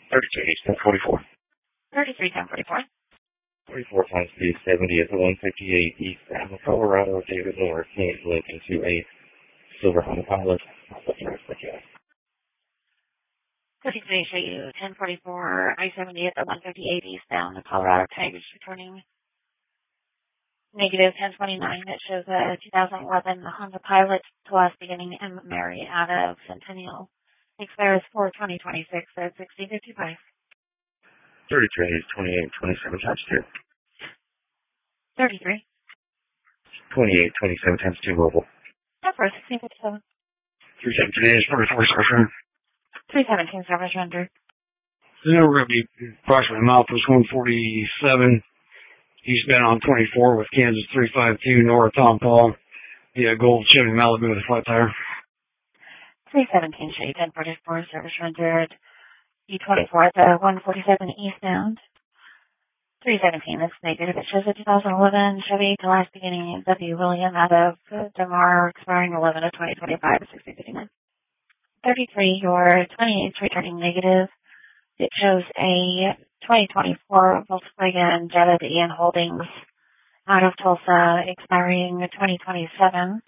32 East 1044. 33 1044. 44 times 270 at the 158 East Avenue, Colorado, David North, Kansas, Lincoln, 28, Silver Honda Pilot. 33 1044, I-70 at the 158 eastbound, Colorado Tigers returning. Negative 1029, that shows a 2011 Honda Pilot to last beginning M. Mary out of Centennial. Expires for 2026 at 6055. 33 28 27 times 2. 33. 28 27 times 2 mobile. That's for 1657. 317 44 session. 317 700. So now we're going to be approximately milepost 147, eastbound on 24 with Kansas 352 north Tom Paul. Yeah, gold Chevy Malibu with a flat tire. 317 Shade 1044 service rendered. E24 at the 147 eastbound. 317, that's negative. It shows a 2011 Chevy to last beginning W. William out of DeMar, expiring 11 of 2025 at 6059. 33, your 28's returning negative. It shows a 2024 Volkswagen Jetta Ian Holdings out of Tulsa, expiring 2027.